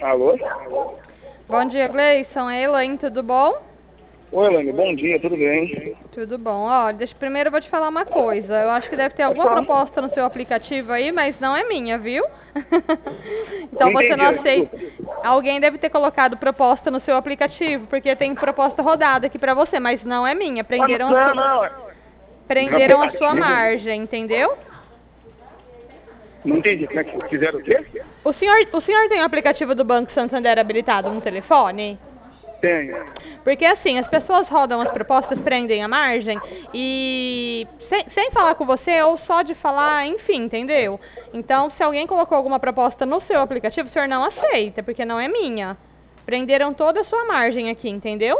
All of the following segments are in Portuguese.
Alô? Bom dia, Gleison. É Elaine, tudo bom? Oi, Elaine, bom dia, tudo bem? Tudo bom. Ó, primeiro eu vou te falar uma coisa. Eu acho que deve ter Pode alguma falar. proposta no seu aplicativo aí, mas não é minha, viu? Não Então você entendi, não desculpa. aceita. Alguém deve ter colocado proposta no seu aplicativo, porque tem proposta rodada aqui pra você, mas não é minha. Ah, não, não. No Prenderam a sua aplicativo? margem, entendeu? Não entendi. Como é que fizeram o quê? O senhor tem o aplicativo do Banco Santander habilitado no telefone? Tenho. Porque assim, as pessoas rodam as propostas, prendem a margem e sem falar com você ou só de falar, enfim, entendeu? Então, se alguém colocou alguma proposta no seu aplicativo, o senhor não aceita, porque não é minha. Prenderam toda a sua margem aqui, entendeu?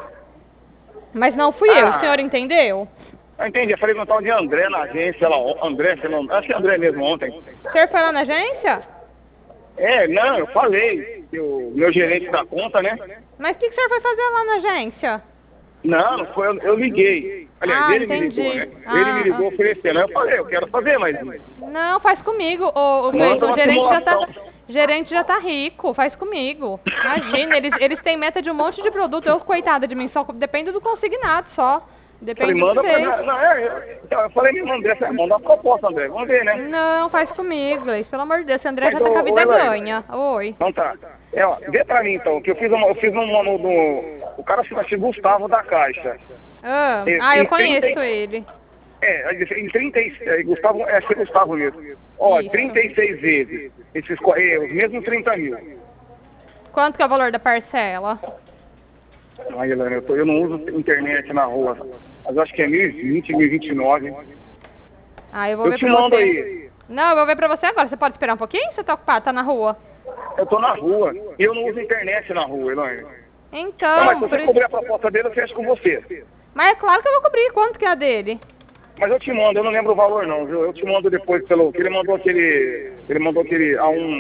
Mas não fui eu, o Ah, senhor entendeu? eu entendi. Eu falei com o tal de André na agência, lá, André, sei lá, acho que é André mesmo ontem. O senhor foi lá na agência? É, não, eu falei que o meu gerente da conta, né? Mas o que o senhor foi fazer lá na agência? Não, não foi, eu liguei. Aliás, Ah, ele me ligou, entendi. né? Ele me ligou oferecendo. Aí eu falei, eu quero fazer, mas Não, faz comigo. O manda Gleison, o uma gerente simulação. já tá rico, faz comigo. Imagina, eles têm meta de um monte de produto. Eu, coitada de mim, só depende do consignado só. Falei, Depende de manda pra mim. vocês. Não, eu falei, me André, manda uma proposta, André. Vamos ver, né? Não, faz comigo, Gleison. Pelo amor de Deus, esse André Mas, já tá com a vida Elaine, ganha. Oi. então tá. É, ó, vê pra mim então, que eu fiz uma o cara chama-se Gustavo da Caixa. Eu Em 30, conheço ele. em 36, Gustavo, acho que é Gustavo mesmo. Ó, Isso. 36 vezes, os mesmos 30 mil. Quanto que é o valor da parcela? Ai, Elaine, eu não uso internet na rua, mas eu acho que é 1020, 1029. Eu vou Eu ver te pra mando você. aí. Não, eu vou ver pra você agora. Você pode esperar um pouquinho? Você tá ocupado, tá na rua? Eu tô na rua, e eu não uso internet na rua, Elaine. Não, mas Então, se por você isso... cobrir a proposta dele, eu fecho com você. Mas é claro que eu vou cobrir. Quanto que é a dele? Mas eu te mando, eu não lembro o valor não, viu? Eu te mando depois pelo. Que ele mandou aquele. Ele mandou aquele.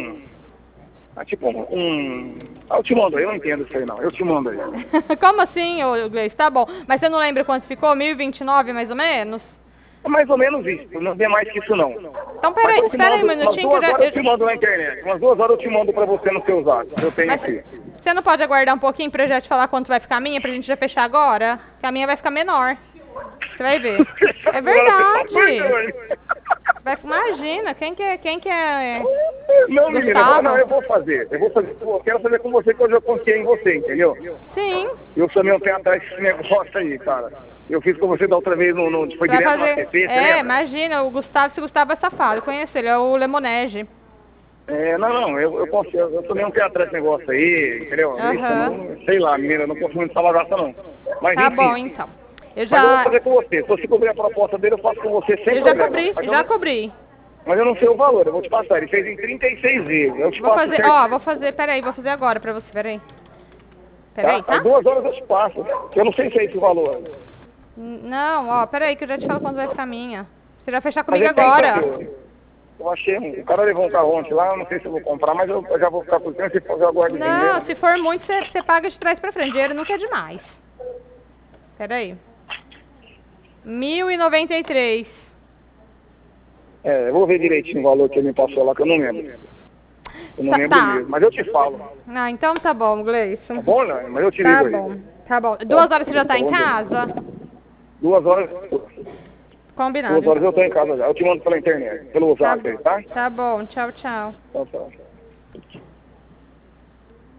Eu te mando aí, eu não entendo isso aí não. Eu te mando aí. Como assim, ô Gleice? Tá bom. Mas você não lembra quanto ficou? 1029 mais ou menos? É mais ou menos isso, não tem mais que isso não. Então Mas peraí, eu te espera aí um mando, umas minutinho que 2 horas eu te mando na internet. Umas 2 horas eu te mando pra você no seu zap. Eu tenho Mas aqui. você não pode aguardar um pouquinho pra eu já te falar quanto vai ficar a minha, pra gente já fechar agora? Que a minha vai ficar menor. Você vai ver. É verdade. Imagina, quem que é Não, menina, Gustavo? não, eu vou fazer. Eu quero fazer com você que eu já confiei em você, entendeu? Sim. Eu também não tenho atrás desse negócio aí, cara. Eu fiz com você da outra vez, foi Vai direto na fazer... TP, você lembra? Imagina, esse Gustavo é safado, eu conheço ele, é o Lemonege. Não, eu confio, eu também não tenho atrás desse negócio aí, entendeu? Aham. Isso, sei lá, menina, eu não confio muito nessa bagaça não. Mas Tá enfim, bom, então. mas eu vou fazer com você. Se você cobrir a proposta dele, eu faço com você sem Eu já problema. cobri, Mas já cobri. mas eu não sei o valor, eu vou te passar. Ele fez em 36 vezes. Eu te passo certinho. Peraí, vou fazer agora pra você, peraí. Peraí, Tá? tá? Às 2 horas eu te passo. Eu não sei se é esse o valor. Não, peraí que eu já te falo quanto vai ficar a minha. Você vai fechar Mas comigo é 30 agora. mil. Eu achei o cara levou um carro ontem lá, eu não sei se eu vou comprar, mas eu já vou ficar por dentro, se for eu aguardo vir Não, mesmo. se for muito, você paga de trás pra frente. Dinheiro nunca é demais. Peraí. 1093. Eu vou ver direitinho o valor que ele me passou lá, que eu não lembro. Eu não lembro Tá. mesmo, mas eu te falo. Então tá bom, Gleison. Tá bom, né? Mas eu te Tá ligo aí. bom, tá bom. 2 horas você já tá em Vamos ver. casa? 2 horas. Combinado. 2 horas eu tô em casa já. Eu te mando pela internet, pelo Tá, WhatsApp aí, tá? tá bom, tchau, tchau. Então, tá.